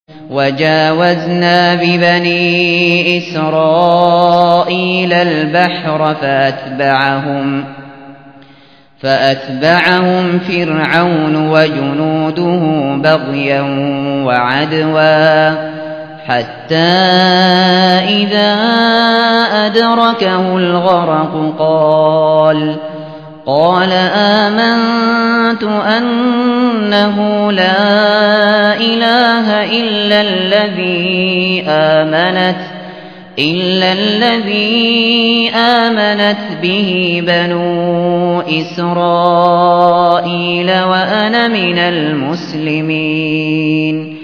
وجاوزنا ببني إسرائيل البحر فأتبعهم فرعون وجنوده بغيا وعدوا حتى إذا أدركه الغرق قال آمنت أنه لا إله إلا الذي آمنت به بنو إسرائيل وأنا من المسلمين